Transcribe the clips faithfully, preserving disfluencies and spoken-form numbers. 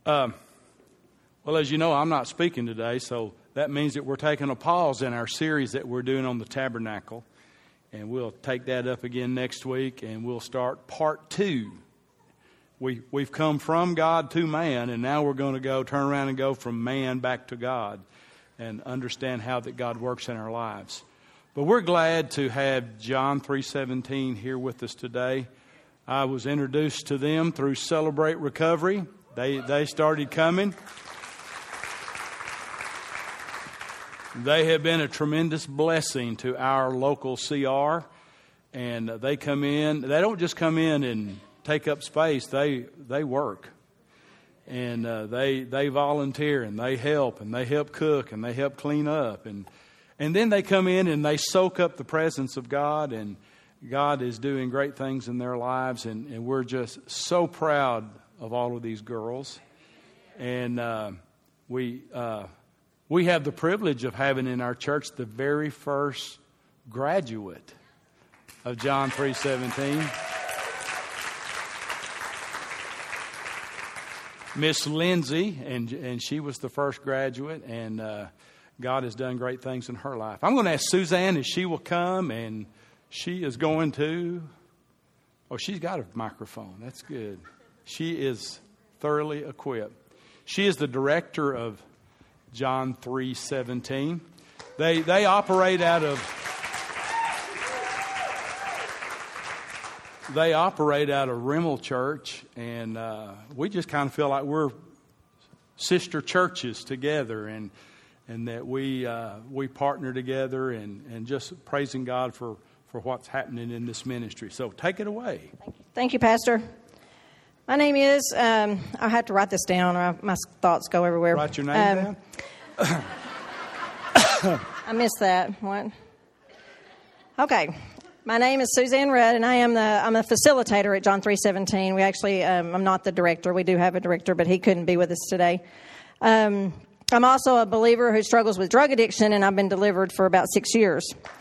Um, well, as you know, I'm not speaking today, so that means that we're taking a pause in our series that we're doing on the tabernacle. And we'll take that up again next week, and we'll start part two. We, we've come from God to man, and now we're going to go turn around and go from man back to God and understand how that God works in our lives. But we're glad to have John three seventeen here with us today. I was introduced to them through Celebrate Recovery. They they started coming. They have been a tremendous blessing to our local C R, and they come in. They don't just come in and take up space. They they work, and uh, they they volunteer, and they help, and they help cook, and they help clean up, and and then they come in and they soak up the presence of God, and God is doing great things in their lives, and, and we're just so proud of all of these girls, and uh, we. Uh, We have the privilege of having in our church the very first graduate of John three seventeen. Miss Lindsay, and and she was the first graduate, and uh, God has done great things in her life. I'm going to ask Suzanne if she will come, and she is going to, oh, she's got a microphone. That's good. She is thoroughly equipped. She is the director of John three seventeen. They they operate out of they operate out of Rimmel Church, and uh, we just kind of feel like we're sister churches together, and and that we uh, we partner together, and, and just praising God for, for what's happening in this ministry. So take it away. Thank you, Thank you Pastor. My name is, um, I have to write this down or I, my thoughts go everywhere. Write your name um, down? I missed that. What? Okay. My name is Suzanne Rudd, and I am the, I'm a facilitator at John three seventeen. We actually, um, I'm not the director. We do have a director, but he couldn't be with us today. Um, I'm also a believer who struggles with drug addiction, and I've been delivered for about six years.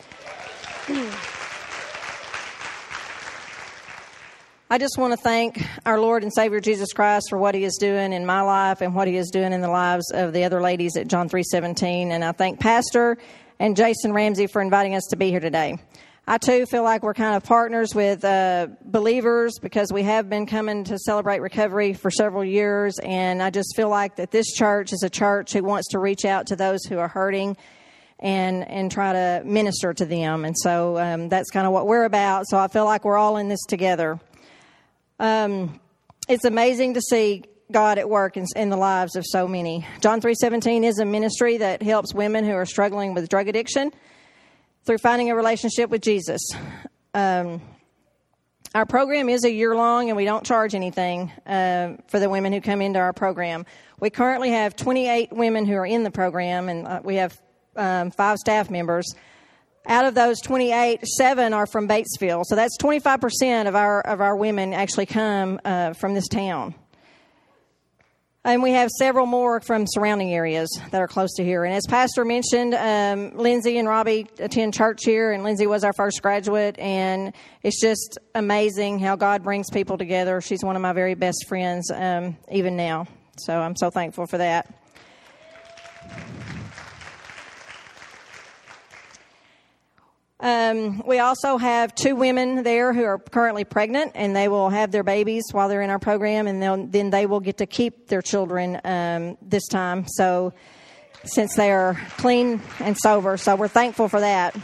I just want to thank our Lord and Savior Jesus Christ for what He is doing in my life and what He is doing in the lives of the other ladies at John three seventeen. And I thank Pastor and Jason Ramsey for inviting us to be here today. I, too, feel like we're kind of partners with uh, believers because we have been coming to Celebrate Recovery for several years. And I just feel like that this church is a church who wants to reach out to those who are hurting and and try to minister to them. And so um, that's kind of what we're about. So I feel like we're all in this together. Um, it's amazing to see God at work in, in the lives of so many. John three seventeen is a ministry that helps women who are struggling with drug addiction through finding a relationship with Jesus. Um, our program is a year long, and we don't charge anything uh, for the women who come into our program. We currently have twenty-eight women who are in the program, and uh, we have um, five staff members. Out of those twenty-eight, seven are from Batesville. So that's twenty-five percent of our of our women actually come uh, from this town. And we have several more from surrounding areas that are close to here. And as Pastor mentioned, um, Lindsay and Robbie attend church here, and Lindsay was our first graduate. And it's just amazing how God brings people together. She's one of my very best friends, um, even now. So I'm so thankful for that. Um, we also have two women there who are currently pregnant, and they will have their babies while they're in our program, and then they will get to keep their children um, this time. So, since they are clean and sober, so we're thankful for that.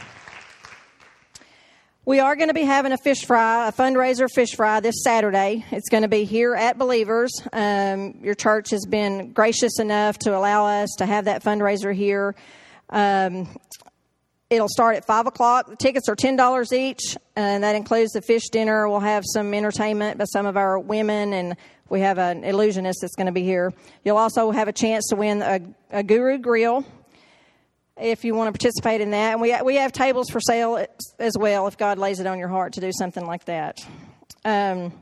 We are going to be having a fish fry, a fundraiser fish fry this Saturday. It's going to be here at Believers. Um, your church has been gracious enough to allow us to have that fundraiser here. Um, It'll start at five o'clock. The tickets are ten dollars each, and that includes the fish dinner. We'll have some entertainment by some of our women, and we have an illusionist that's going to be here. You'll also have a chance to win a, a Guru Grill if you want to participate in that. And we, we have tables for sale as well if God lays it on your heart to do something like that. Um,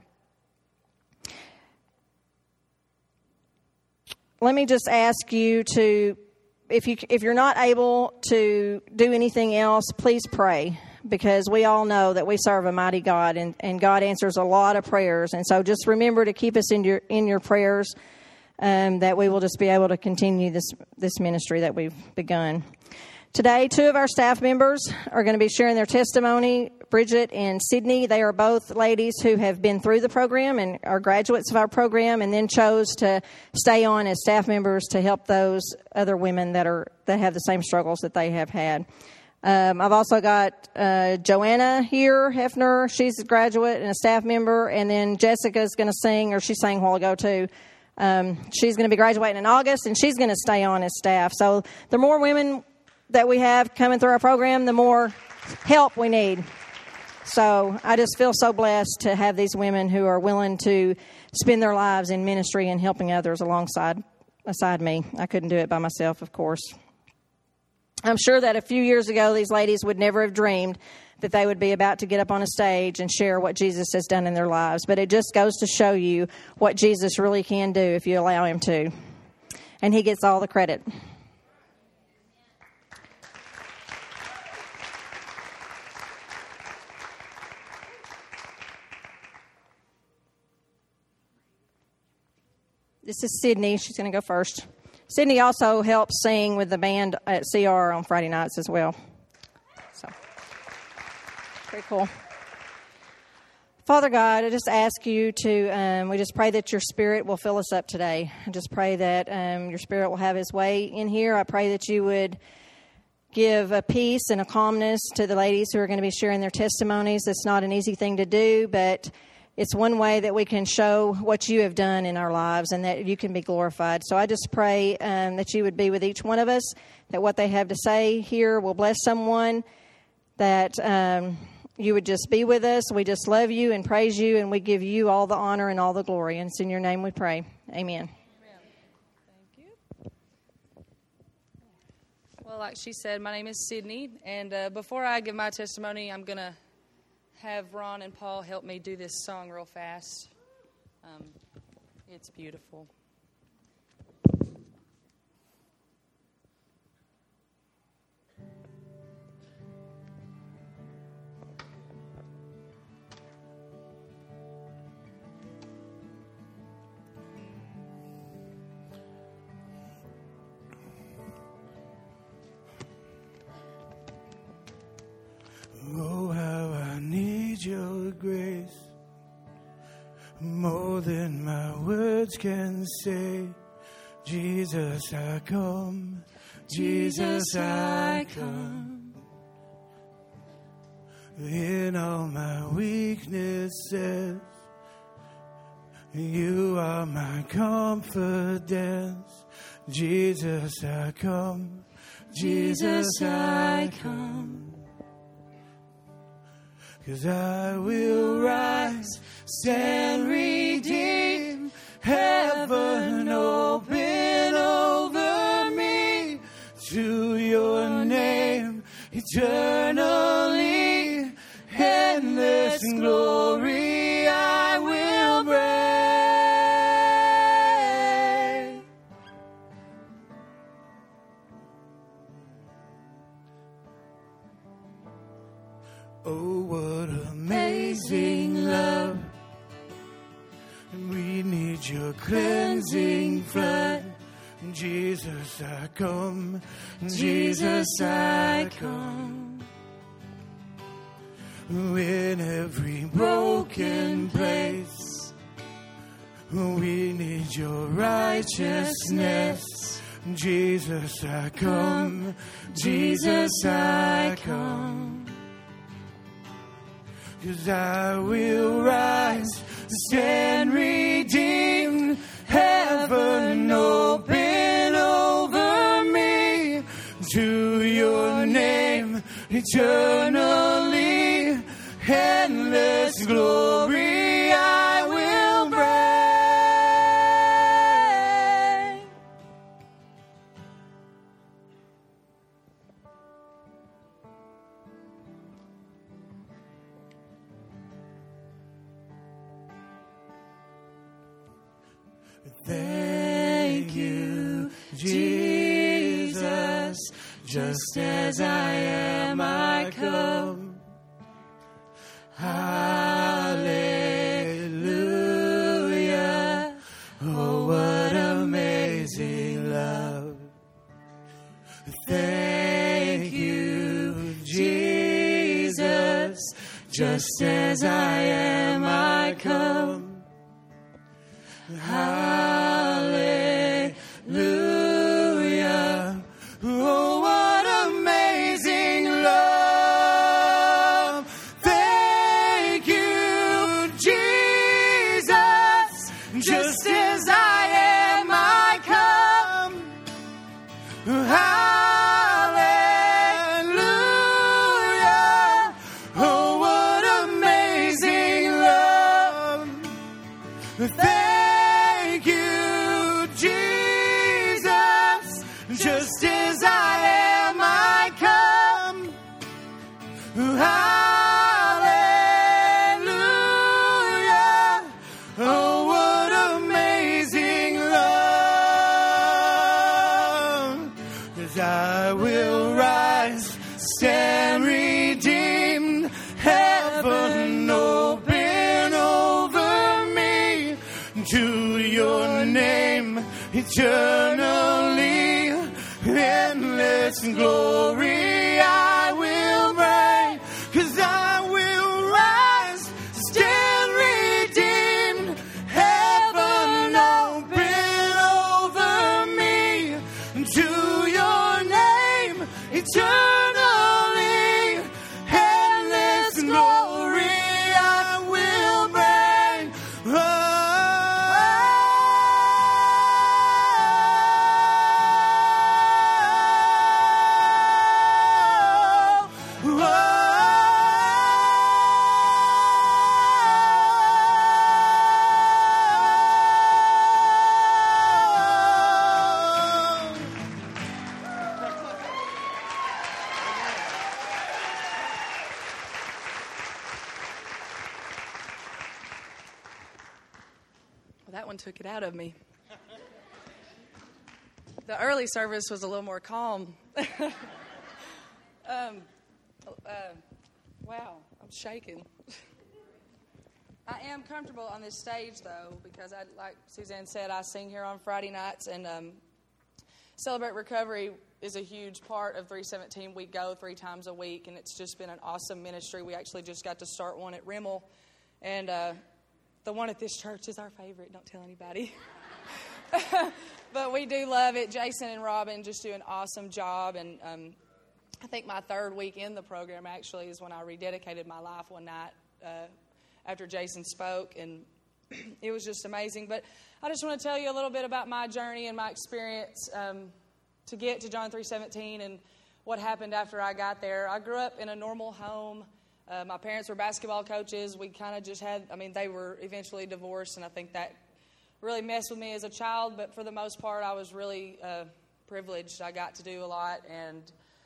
let me just ask you to... If you if you're not able to do anything else, please pray, because we all know that we serve a mighty God, and, and God answers a lot of prayers. And so just remember to keep us in your in your prayers. um, that we will just be able to continue this, this ministry that we've begun. Today, two of our staff members are going to be sharing their testimony, Bridget and Sydney. They are both ladies who have been through the program and are graduates of our program, and then chose to stay on as staff members to help those other women that are that have the same struggles that they have had. Um, I've also got uh, Joanna here, Hefner. She's a graduate and a staff member, and then Jessica's going to sing, or she sang a while ago too. Um, she's going to be graduating in August, and she's going to stay on as staff. So the more women that we have coming through our program, the more help we need. So I just feel so blessed to have these women who are willing to spend their lives in ministry and helping others alongside aside me. I couldn't do it by myself, of course. I'm sure that a few years ago, these ladies would never have dreamed that they would be about to get up on a stage and share what Jesus has done in their lives. But it just goes to show you what Jesus really can do if you allow him to. And he gets all the credit. This is Sydney. She's going to go first. Sydney also helps sing with the band at C R on Friday nights as well. So, pretty cool. Father God, I just ask you to, um, we just pray that your Spirit will fill us up today. I just pray that um, your Spirit will have his way in here. I pray that you would give a peace and a calmness to the ladies who are going to be sharing their testimonies. It's not an easy thing to do, but it's one way that we can show what you have done in our lives and that you can be glorified. So I just pray um, that you would be with each one of us, that what they have to say here will bless someone, that um, you would just be with us. We just love you and praise you, and we give you all the honor and all the glory. And it's in your name we pray. Amen. Amen. Thank you. Well, like she said, my name is Sydney, and uh, before I give my testimony, I'm going to have Ron and Paul help me do this song real fast. Um, it's beautiful. Oh, how I need your grace more than my words can say. Jesus, I come. Jesus, I come. In all my weaknesses, you are my confidence. Jesus, I come. Jesus, I come. 'Cause I will rise, stand redeemed, heaven open over me, to your name eternally, endless glory I will bring. Oh, what amazing love. And we need your cleansing flood. Jesus, I come. Jesus, I come. In every broken place, we need your righteousness. Jesus, I come. Jesus, I come. 'Cause I will rise, stand redeemed, heaven open over me, to your name eternally, endless glory I will bring. Thank you, Jesus, just as I am I come. Hallelujah, oh what amazing just as I am I come. Hallelujah. Oh, what amazing love. Thank you, Jesus. Just as I am I come. Hallelujah. Oh, what amazing love. Thank you, Jesus. Just as I am I come. Hallelujah. Oh, what amazing love. As I will rise, stand redeemed, heaven open over me. To your name, eternally, endless glory I will bring. 'Cause I will rise, stand redeemed, heaven open over me. To your name, eternally, endless glory I will bring. Oh, Well, that one took it out of me. The early service was a little more calm. um, uh, wow, I'm shaking. I am comfortable on this stage, though, because, I, like Suzanne said, I sing here on Friday nights, and um, Celebrate Recovery is a huge part of three seventeen. We go three times a week, and it's just been an awesome ministry. We actually just got to start one at Rimmel, and uh, the one at this church is our favorite. Don't tell anybody. But we do love it. Jason and Robin just do an awesome job, and um, I think my third week in the program actually is when I rededicated my life one night uh, after Jason spoke, and it was just amazing. But I just want to tell you a little bit about my journey and my experience um, to get to John three seventeen and what happened after I got there. I grew up in a normal home. Uh, my parents were basketball coaches. We kind of just had, I mean, they were eventually divorced, and I think that really messed with me as a child. But for the most part, I was really uh, privileged. I got to do a lot, and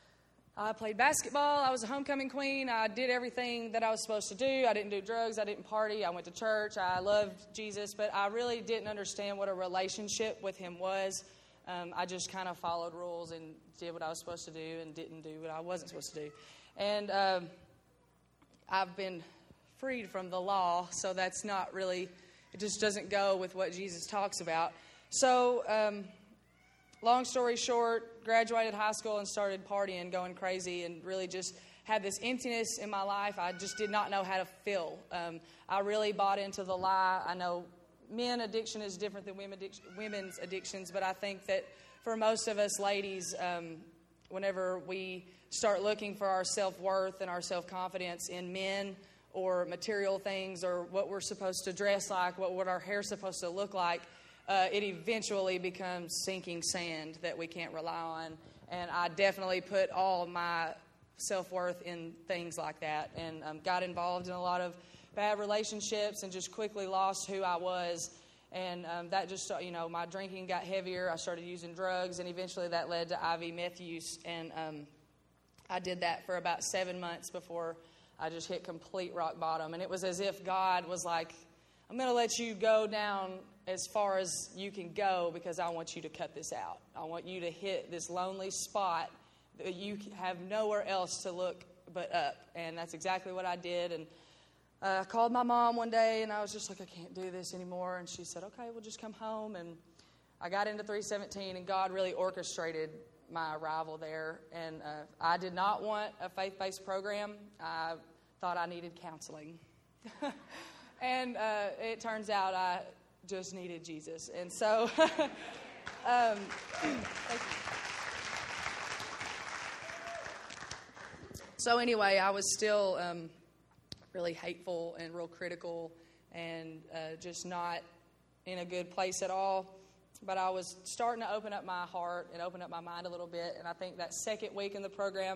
I played basketball. I was a homecoming queen. I did everything that I was supposed to do. I didn't do drugs. I didn't party. I went to church. I loved Jesus, but I really didn't understand what a relationship with him was. Um, I just kind of followed rules and did what I was supposed to do and didn't do what I wasn't supposed to do. And um, I've been freed from the law, so that's not really, it just doesn't go with what Jesus talks about. So, um, long story short, graduated high school and started partying, going crazy, and really just had this emptiness in my life. I just did not know how to feel. Um, I really bought into the lie. I know men addiction is different than women addic- women's addictions, but I think that for most of us ladies, um, whenever we start looking for our self-worth and our self-confidence in men or material things or what we're supposed to dress like, what, what our hair's supposed to look like, uh, it eventually becomes sinking sand that we can't rely on. And I definitely put all my self-worth in things like that, and um, got involved in a lot of bad relationships and just quickly lost who I was. And um, that just, you know, my drinking got heavier. I started using drugs, and eventually that led to I V meth use. And um, I did that for about seven months before I just hit complete rock bottom. And it was as if God was like, I'm going to let you go down as far as you can go because I want you to cut this out. I want you to hit this lonely spot that you have nowhere else to look but up. And that's exactly what I did. And uh, I called my mom one day, and I was just like, I can't do this anymore. And she said, okay, we'll just come home. And I got into three seventeen, and God really orchestrated my arrival there. And uh, I did not want a faith-based program. I thought I needed counseling. And uh, it turns out I just needed Jesus. And so, um, thank you. So anyway, I was still um, really hateful and real critical and uh, just not in a good place at all. But I was starting to open up my heart and open up my mind a little bit. And I think that second week in the program,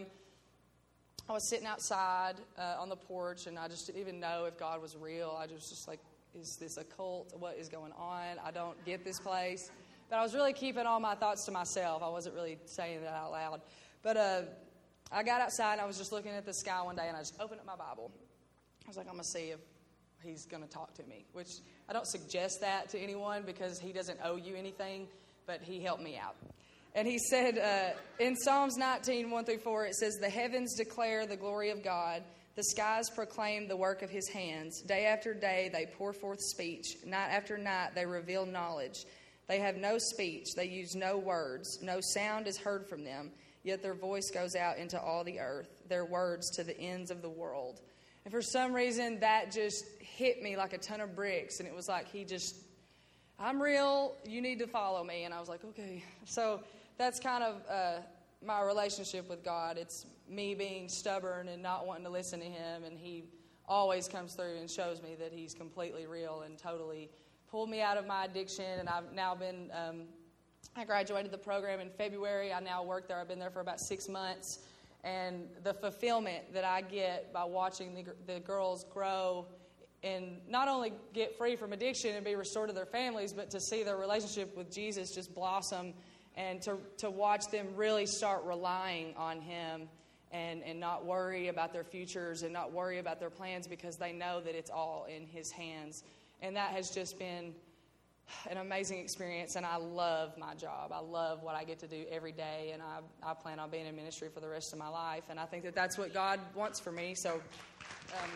I was sitting outside uh, on the porch, and I just didn't even know if God was real. I was just like, is this a cult? What is going on? I don't get this place. But I was really keeping all my thoughts to myself. I wasn't really saying that out loud. But uh, I got outside, and I was just looking at the sky one day, and I just opened up my Bible. I was like, I'm going to see if he's going to talk to me, which I don't suggest that to anyone because he doesn't owe you anything, but he helped me out. And he said, uh, in Psalms nineteen, one through four, it says, the heavens declare the glory of God. The skies proclaim the work of his hands. Day after day they pour forth speech. Night after night they reveal knowledge. They have no speech. They use no words. No sound is heard from them. Yet their voice goes out into all the earth. Their words to the ends of the world. And for some reason that just hit me like a ton of bricks. And it was like he just, I'm real. You need to follow me. And I was like, okay. So that's kind of uh, my relationship with God. It's me being stubborn and not wanting to listen to him, and he always comes through and shows me that he's completely real and totally pulled me out of my addiction. And I've now been, um, I graduated the program in February. I now work there. I've been there for about six months. And the fulfillment that I get by watching the, the girls grow and not only get free from addiction and be restored to their families, but to see their relationship with Jesus just blossom. And to to watch them really start relying on him and, and not worry about their futures and not worry about their plans because they know that it's all in his hands. And that has just been an amazing experience, and I love my job. I love what I get to do every day, and I, I plan on being in ministry for the rest of my life. And I think that that's what God wants for me. So um,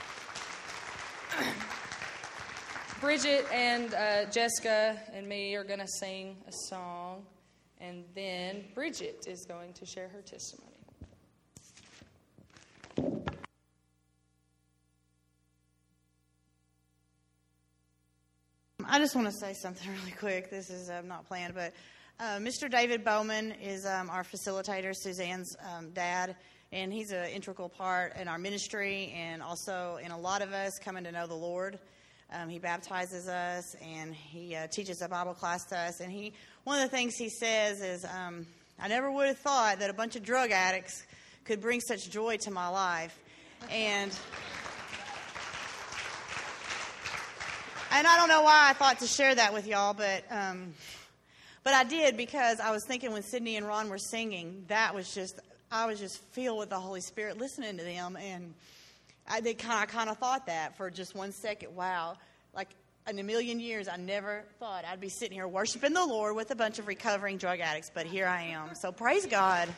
Bridget and uh, Jessica and me are going to sing a song. And then Bridget is going to share her testimony. I just want to say something really quick. This is uh, not planned, but uh, Mister David Bowman is um, our facilitator, Suzanne's um, dad, and he's an integral part in our ministry and also in a lot of us coming to know the Lord. Um, he baptizes us, and he uh, teaches a Bible class to us. And he, one of the things he says is, um, I never would have thought that a bunch of drug addicts could bring such joy to my life. And and I don't know why I thought to share that with y'all, but um, but I did because I was thinking when Sydney and Ron were singing, that was just, I was just filled with the Holy Spirit listening to them, and I they kind of, kind of thought that for just one second. Wow, like in a million years, I never thought I'd be sitting here worshiping the Lord with a bunch of recovering drug addicts, but here I am. So praise God.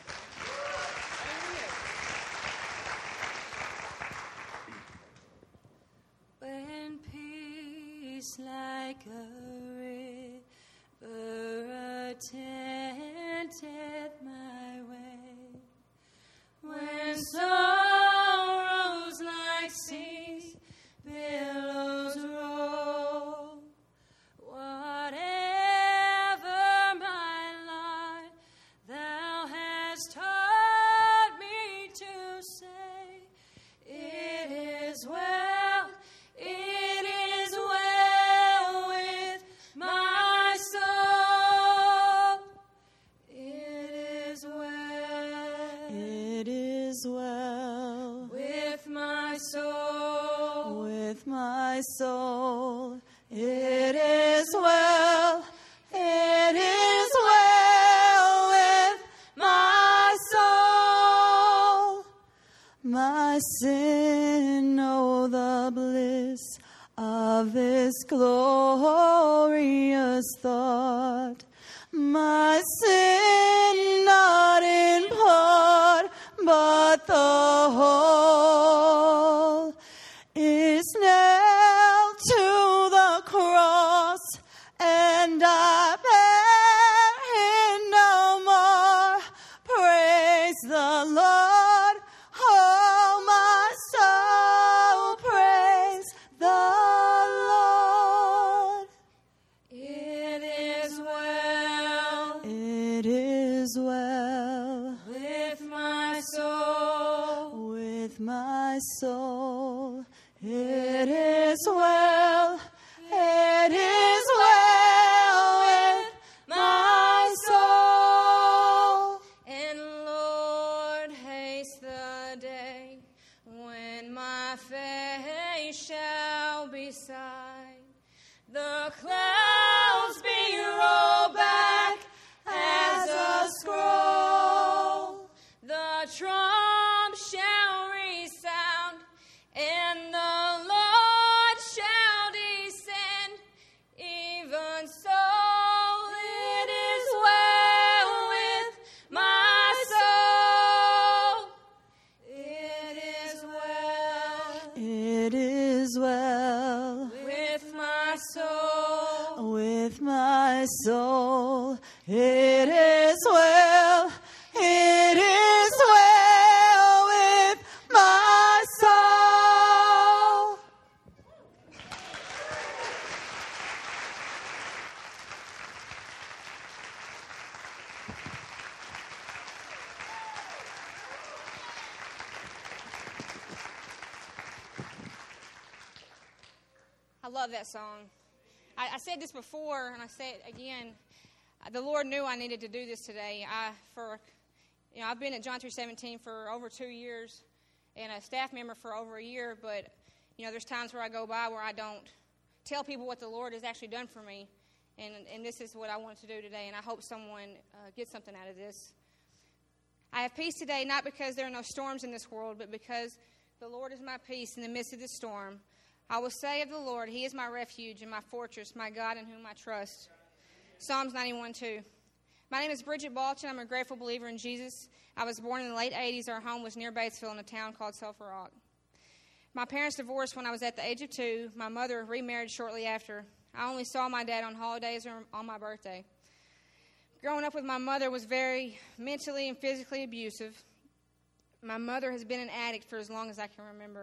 When peace like a river attendeth my way, when sorrows like seas billows roll, whatever my life thou hast taught me to say, it is well, it is well with my soul, it is well, It is well with my soul, with my soul. It is well. It is well with my soul. My sin, know the bliss of this glorious thought. My sin, not in part, but the whole, is nailed to the cross, and I bear it no more. Praise the Lord, oh my soul. soul. It is well, it is well with my soul. And Lord, haste the day when my face shall be sight. The clouds be rolled back as a scroll. The trump shall resound, and the Lord shall descend. Even so, it is well with my soul. It is well. It is well With my soul. with my soul. It is well. It is well with my soul. I love that song. I, I said this before, and I say it again. The Lord knew I needed to do this today. I, for, you know, I've been at John three seventeen for over two years, and a staff member for over a year. But you know, there's times where I go by where I don't tell people what the Lord has actually done for me, and and this is what I wanted to do today. And I hope someone uh, gets something out of this. I have peace today, not because there are no storms in this world, but because the Lord is my peace in the midst of this storm. I will say of the Lord, He is my refuge and my fortress, my God in whom I trust. Psalms ninety-one two. My name is Bridget Balchin. I'm a grateful believer in Jesus. I was born in the late eighties. Our home was near Batesville in a town called Sulphur Rock. My parents divorced when I was at the age of two. My mother remarried shortly after. I only saw my dad on holidays or on my birthday. Growing up with my mother was very mentally and physically abusive. My mother has been an addict for as long as I can remember.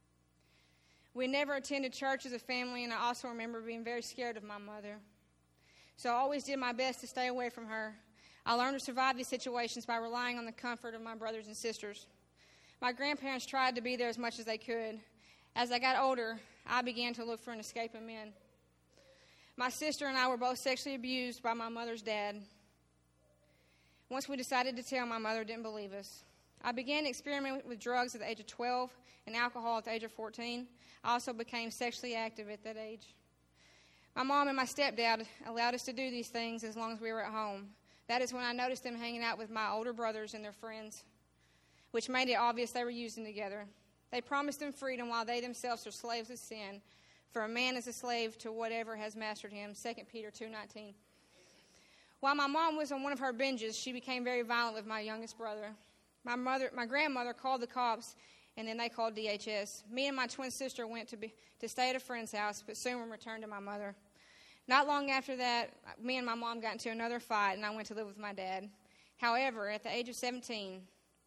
We never attended church as a family, and I also remember being very scared of my mother. So I always did my best to stay away from her. I learned to survive these situations by relying on the comfort of my brothers and sisters. My grandparents tried to be there as much as they could. As I got older, I began to look for an escape in men. My sister and I were both sexually abused by my mother's dad. Once we decided to tell, my mother didn't believe us. I began to experiment with drugs at the age of twelve and alcohol at the age of fourteen. I also became sexually active at that age. My mom and my stepdad allowed us to do these things as long as we were at home. That is when I noticed them hanging out with my older brothers and their friends, which made it obvious they were using together. They promised them freedom while they themselves are slaves of sin. For a man is a slave to whatever has mastered him, Second Peter two nineteen. While my mom was on one of her binges, she became very violent with my youngest brother. My mother, my grandmother called the cops, and then they called D H S. Me and my twin sister went to be, to stay at a friend's house, but soon we returned to my mother. Not long after that, me and my mom got into another fight, and I went to live with my dad. However, at the age of seventeen,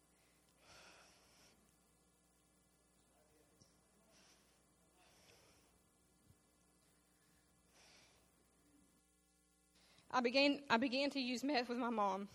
I began, I began to use meth with my mom.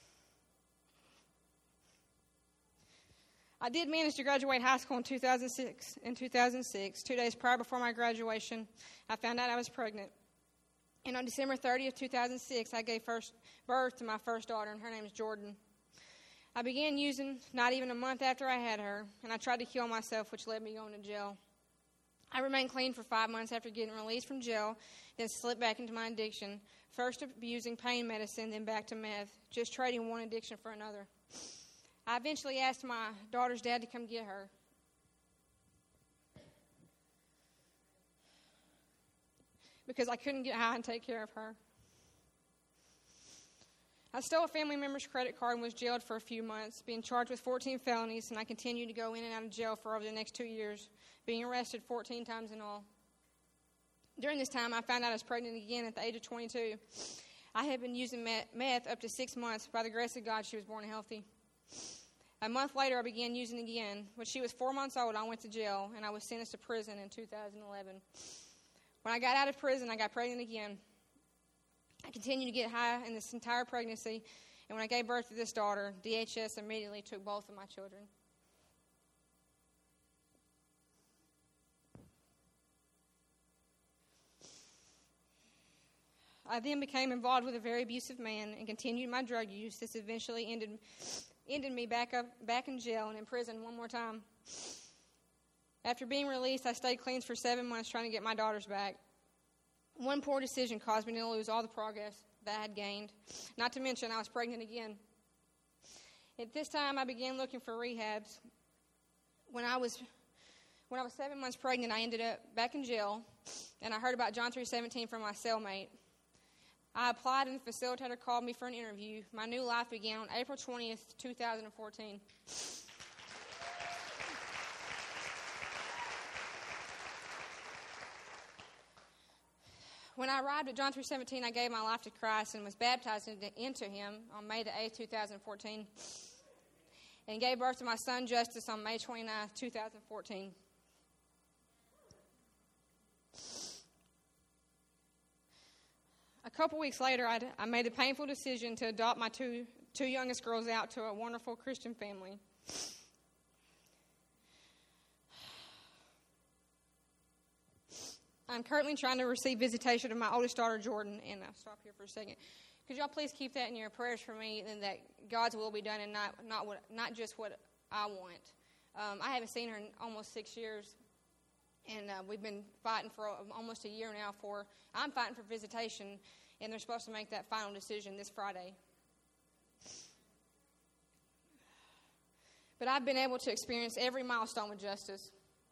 I did manage to graduate high school in two thousand six. In two thousand six, two days prior before my graduation, I found out I was pregnant. And on December thirtieth, two thousand six, I gave first birth to my first daughter, and her name is Jordan. I began using not even a month after I had her, and I tried to kill myself, which led me going to jail. I remained clean for five months after getting released from jail, then slipped back into my addiction, first abusing pain medicine, then back to meth, just trading one addiction for another. I eventually asked my daughter's dad to come get her. Because I couldn't get high and take care of her. I stole a family member's credit card and was jailed for a few months, being charged with fourteen felonies, and I continued to go in and out of jail for over the next two years, being arrested fourteen times in all. During this time, I found out I was pregnant again at the age of twenty-two. I had been using meth up to six months. By the grace of God, she was born healthy. A month later, I began using again. When she was four months old, I went to jail, and I was sentenced to prison in two thousand eleven. When I got out of prison, I got pregnant again. I continued to get high in this entire pregnancy, and when I gave birth to this daughter, D H S immediately took both of my children. I then became involved with a very abusive man and continued my drug use. This eventually ended ended me back up back in jail and in prison one more time. After being released, I stayed clean for seven months trying to get my daughters back. One poor decision caused me to lose all the progress that I had gained. Not to mention, I was pregnant again. At this time, I began looking for rehabs. When I was when I was seven months pregnant, I ended up back in jail, and I heard about John three seventeen from my cellmate. I applied, and the facilitator called me for an interview. My new life began on April twentieth, twenty fourteen. When I arrived at John three seventeen, I gave my life to Christ and was baptized into, into Him on May the eighth, twenty fourteen, and gave birth to my son Justice on May twenty-ninth, twenty fourteen. A couple weeks later, I'd, I made a painful decision to adopt my two, two youngest girls out to a wonderful Christian family. I'm currently trying to receive visitation of my oldest daughter, Jordan, and I'll stop here for a second. Could y'all please keep that in your prayers for me, and that God's will be done, and not not what not just what I want. Um, I haven't seen her in almost six years, and uh, we've been fighting for almost a year now. For I'm fighting for visitation, and they're supposed to make that final decision this Friday. But I've been able to experience every milestone with Justice.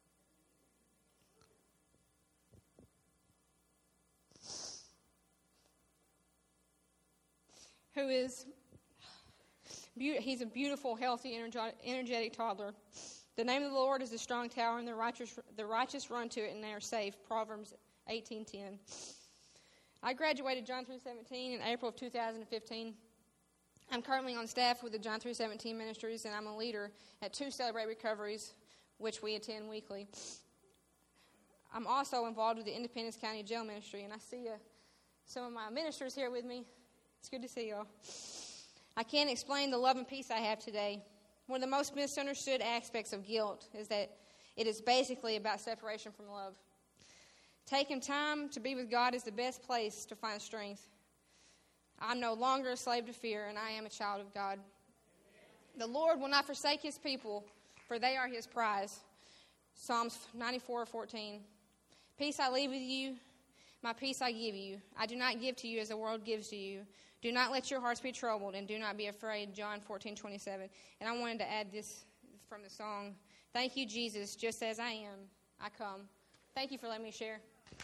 Who is, he's a beautiful, healthy, energetic toddler. The name of the Lord is a strong tower, and the righteous, the righteous run to it, and they are safe. Proverbs eighteen ten. I graduated John three seventeen in April of two thousand fifteen. I'm currently on staff with the John three seventeen Ministries, and I'm a leader at two Celebrate Recoveries, which we attend weekly. I'm also involved with the Independence County Jail Ministry, and I see uh, some of my ministers here with me. It's good to see y'all. I can't explain the love and peace I have today. One of the most misunderstood aspects of guilt is that it is basically about separation from love. Taking time to be with God is the best place to find strength. I'm no longer a slave to fear, and I am a child of God. The Lord will not forsake His people, for they are His prize. Psalms ninety-four fourteen. Peace I leave with you, my peace I give you. I do not give to you as the world gives to you. Do not let your hearts be troubled, and do not be afraid. John fourteen twenty-seven. And I wanted to add this from the song. Thank you, Jesus, just as I am, I come. Thank you for letting me share.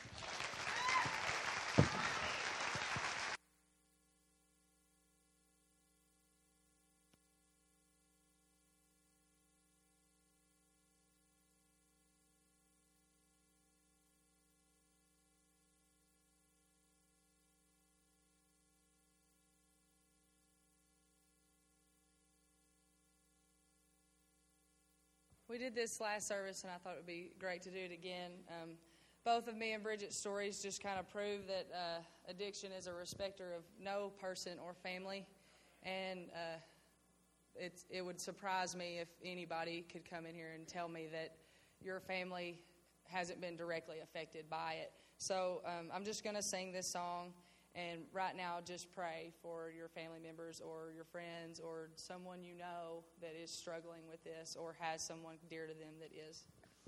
We did this last service, and I thought it would be great to do it again. Um, both of me and Bridget's stories just kind of prove that uh, addiction is a respecter of no person or family, and uh, it's, it would surprise me if anybody could come in here and tell me that your family hasn't been directly affected by it. So um, I'm just going to sing this song. And right now, just pray for your family members or your friends or someone you know that is struggling with this or has someone dear to them that is.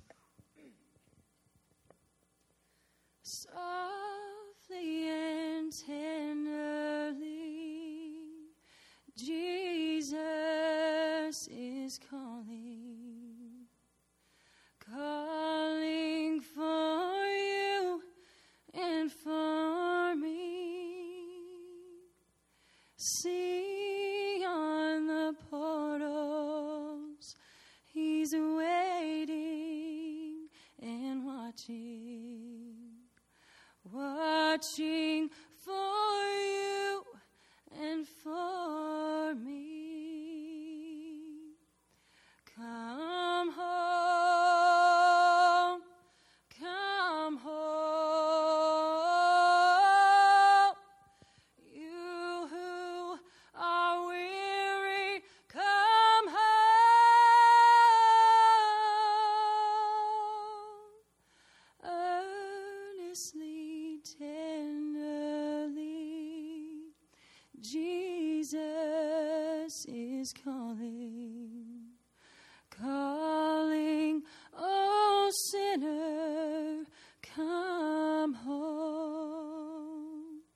Softly and tenderly, Jesus is calling, calling for you and for me. See on the portals, He's waiting and watching, watching for you and for me. Come home, come home, you who are weary, come home, earnestly tender. Jesus is calling, calling, oh sinner, come home.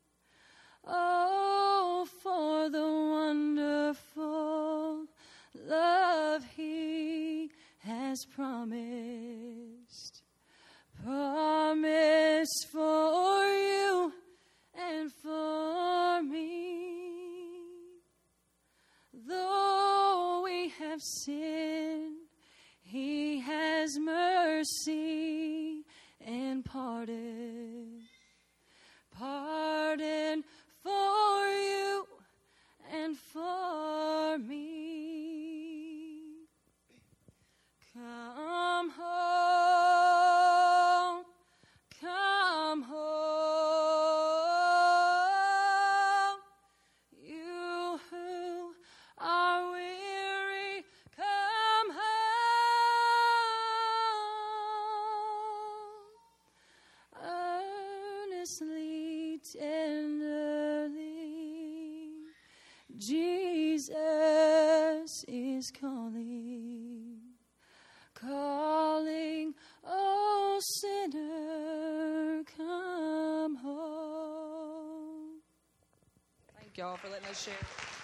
Oh, for the wonderful love He has promised, promised for you and for me. Though we have sinned, He has mercy and pardon, pardon for you and for me. Come home, come home, you who are weary, come home, earnestly, tenderly, Jesus is calling, calling, oh sinner, come home. Thank y'all for letting us share.